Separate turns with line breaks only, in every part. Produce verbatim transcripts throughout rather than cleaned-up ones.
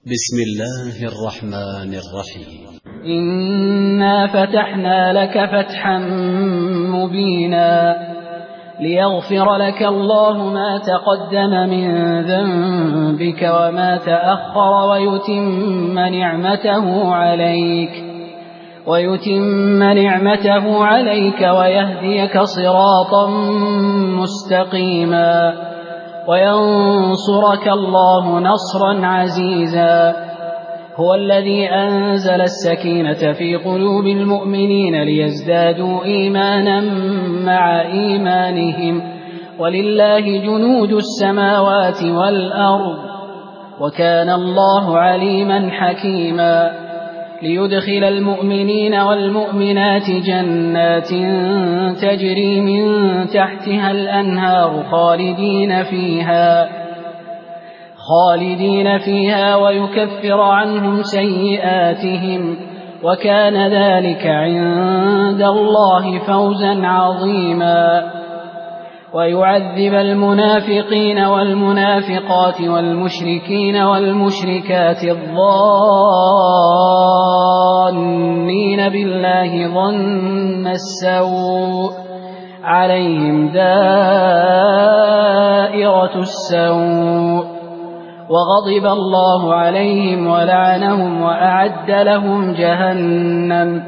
بسم الله الرحمن الرحيم.
إنا فتحنا لك فتحا مبينا ليغفر لك الله ما تقدم من ذنبك وما تأخر ويتم نعمته عليك ويتم نعمته عليك ويهديك صراطا مستقيما وينصرك الله نصرا عزيزا. هو الذي أنزل السكينة في قلوب المؤمنين ليزدادوا إيمانا مع إيمانهم ولله جنود السماوات والأرض وكان الله عليما حكيما. ليدخل المؤمنين والمؤمنات جنات تجري من تحتها الأنهار خالدين فيها خالدين فيها ويكفر عنهم سيئاتهم وكان ذلك عند الله فوزا عظيما. ويعذب المنافقين والمنافقات والمشركين والمشركات الظانين بالله ظن السوء عليهم دائرة السوء وغضب الله عليهم ولعنهم وأعد لهم جهنم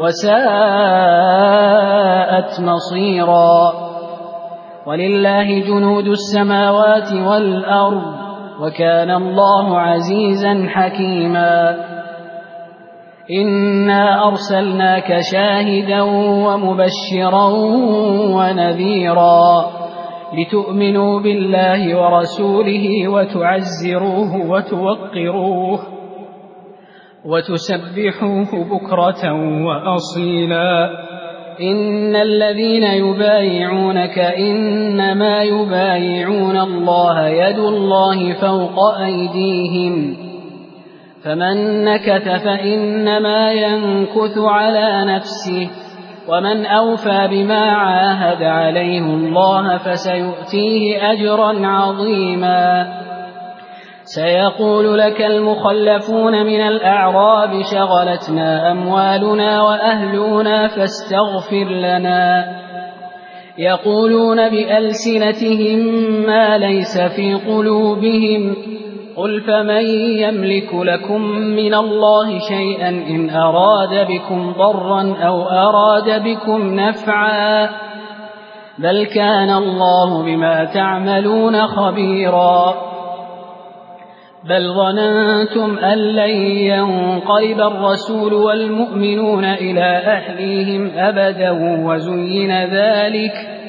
وساءت مصيرا. ولله جنود السماوات والأرض وكان الله عزيزا حكيما. إنا أرسلناك شاهدا ومبشرا ونذيرا لتؤمنوا بالله ورسوله وتعزروه وتوقروه وتسبحوه بكرة وأصيلا. إن الذين يبايعونك إنما يبايعون الله يد الله فوق أيديهم فمن نكث فإنما ينكث على نفسه ومن أوفى بما عاهد عليه الله فسيؤتيه أجرا عظيما. سيقول لك المخلفون من الأعراب شغلتنا أموالنا وأهلنا فاستغفر لنا يقولون بألسنتهم ما ليس في قلوبهم قل فمن يملك لكم من الله شيئا إن أراد بكم ضرا أو أراد بكم نفعا بل كان الله بما تعملون خبيرا. بل ظننتم أن لن ينقلب الرسول والمؤمنون إلى أهليهم أبدا وزين ذلك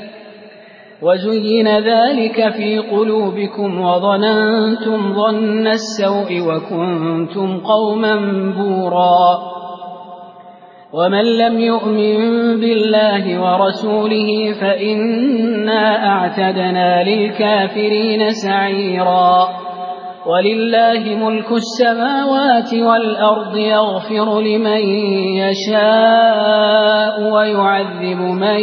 وزين ذلك في قلوبكم وظننتم ظن السوء وكنتم قوما بورا. ومن لم يؤمن بالله ورسوله فإنا أعتدنا للكافرين سعيرا. ولله ملك السماوات والأرض يغفر لمن يشاء ويعذب من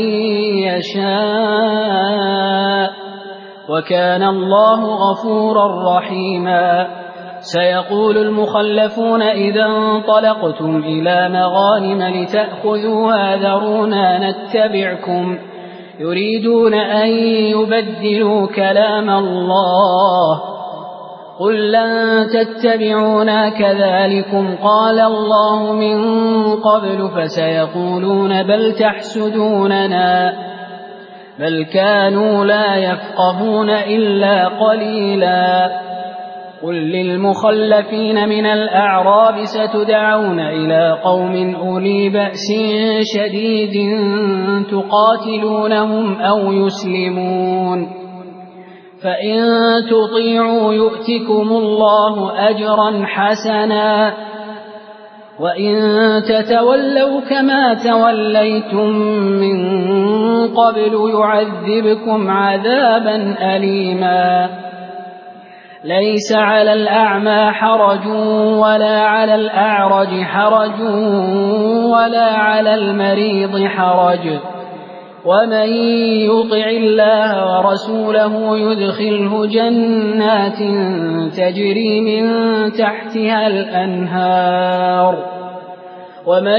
يشاء وكان الله غفورا رحيما. سيقول المخلفون إذا انطلقتم إلى مغانم لتأخذوها ذرونا نتبعكم يريدون أن يبدلوا كلام الله قل لن تتبعونا كذلكم قال الله من قبل فسيقولون بل تحسدوننا بل كانوا لا يفقهون إلا قليلا. قل للمخلفين من الأعراب ستدعون إلى قوم أولي بأس شديد تقاتلونهم أو يسلمون فإن تطيعوا يؤتكم الله أجرا حسنا وإن تتولوا كما توليتم من قبل يعذبكم عذابا أليما. ليس على الأعمى حرج ولا على الأعرج حرج ولا على المريض حرج ومن يطع الله ورسوله يدخله جنات تجري من تحتها الأنهار ومن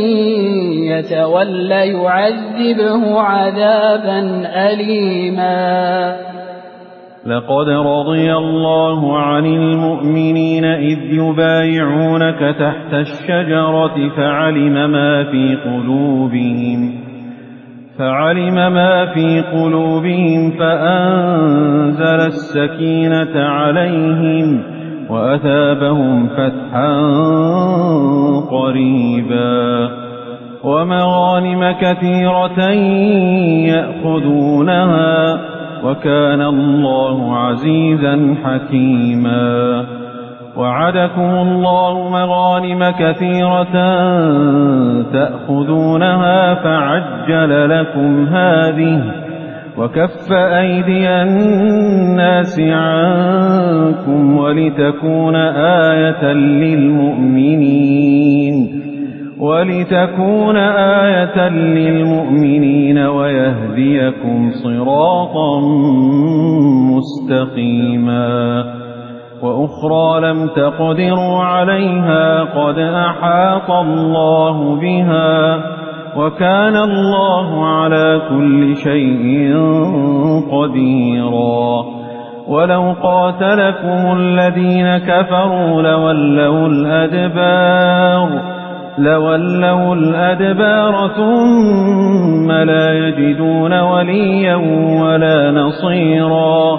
يتول يعذبه عذابا أليما.
لقد رضي الله عن المؤمنين إذ يبايعونك تحت الشجرة فعلم ما في قلوبهم فعلم ما في قلوبهم فأنزل السكينة عليهم وأثابهم فتحا قريبا ومغانم كثيرة يأخذونها وكان الله عزيزا حكيما. وعدكم الله مغانم كثيرة تأخذونها فعجل لكم هذه وكف أيدي الناس عنكم ولتكون آية للمؤمنين ولتكون آية للمؤمنين ويهديكم صراطا مستقيما. وأخرى لم تقدروا عليها قد أحاط الله بها وكان الله على كل شيء قديرا. ولو قاتلكم الذين كفروا لولوا الأدبار لولوا الأدبار ثم لا يجدون وليا ولا نصيرا.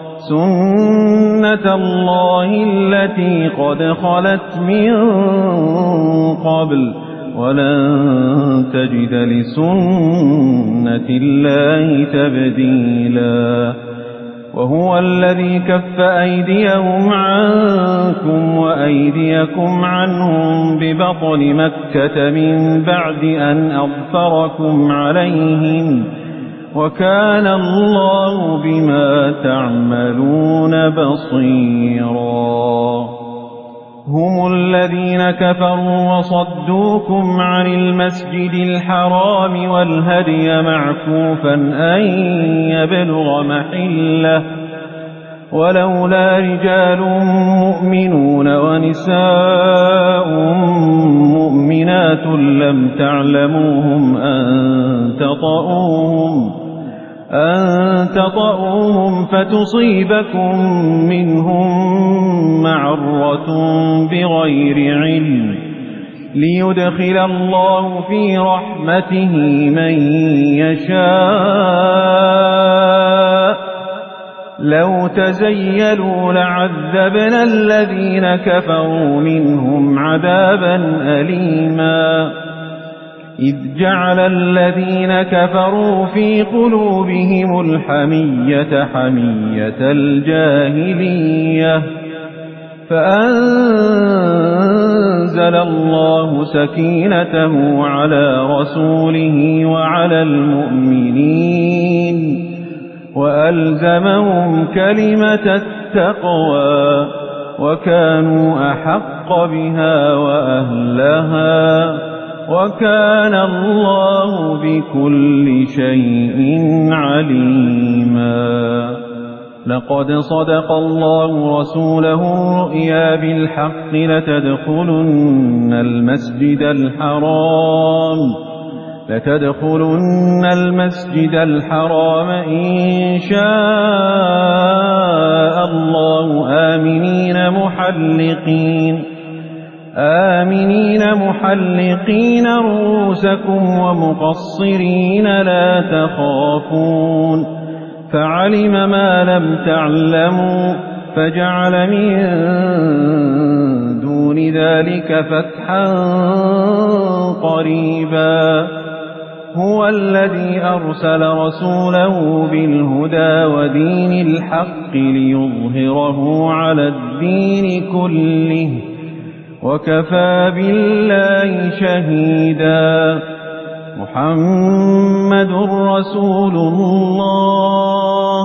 سنة الله التي قد خلت من قبل ولن تجد لسنة الله تبديلا. وهو الذي كف أيديهم عنكم وأيديكم عنهم ببطن مكة من بعد أن أظفركم عليهم وكان الله بما تعملون بصيرا. هم الذين كفروا وصدوكم عن المسجد الحرام والهدي معكوفا أن يبلغ محله ولولا رجال مؤمنون ونساء مؤمنات لم تعلموهم أن تطؤوهم أن تطؤوهم فتصيبكم منهم معرة بغير علم ليدخل الله في رحمته من يشاء. لو تزيلوا لعذبنا الذين كفروا منهم عذابا أليما. إذ جعل الذين كفروا في قلوبهم الحمية حمية الجاهلية فأنزل الله سكينته على رسوله وعلى المؤمنين وألزمهم كلمة التقوى وكانوا أحق بها وأهلها وكان الله بكل شيء عليما. لقد صدق الله رسوله الرؤيا بالحق لتدخلن المسجد الحرام لتدخلن المسجد الحرام إن شاء الله آمنين محلقين آمنين محلقين رؤوسكم ومقصرين لا تخافون فعلم ما لم تعلموا فجعل من دون ذلك فتحا قريبا. هو الذي أرسل رسوله بالهدى ودين الحق ليظهره على الدين كله وكفى بالله شهيدا. محمد رسول الله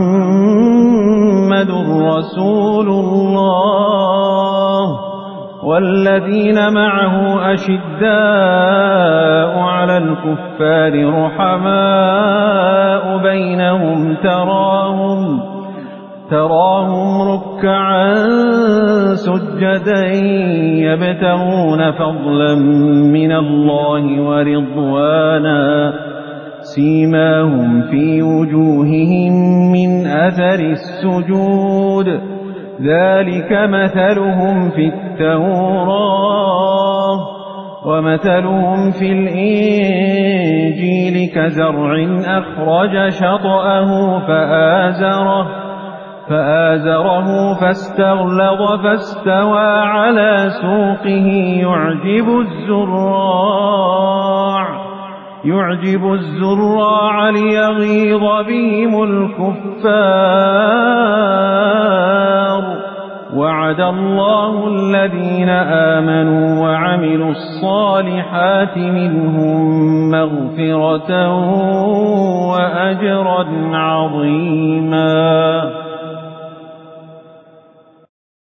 محمد رسول الله والذين معه أشداء على الكفار رحماء بينهم تراهم تراهم ركعا سجدا يبتغون فضلا من الله ورضوانا سيماهم في وجوههم من أثر السجود ذلك مثلهم في التوراة ومثلهم في الإنجيل كزرع أخرج شطأه فآزره فآزره فاستغلظ فاستوى على سوقه يعجب الزراع يعجب الزراع ليغيظ بهم الكفار وعد الله الذين آمنوا وعملوا الصالحات منهم مغفرة وأجرا عظيما.